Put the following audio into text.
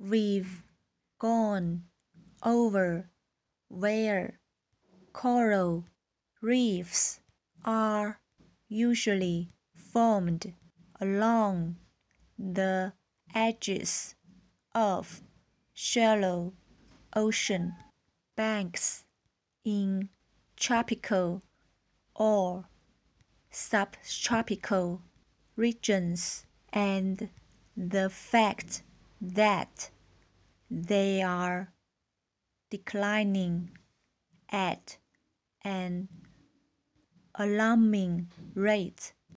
we've gone over where coral reefs are usually formed along the edges of shallow ocean banks in tropical or subtropical regions, and the fact that they are declining at an alarming rate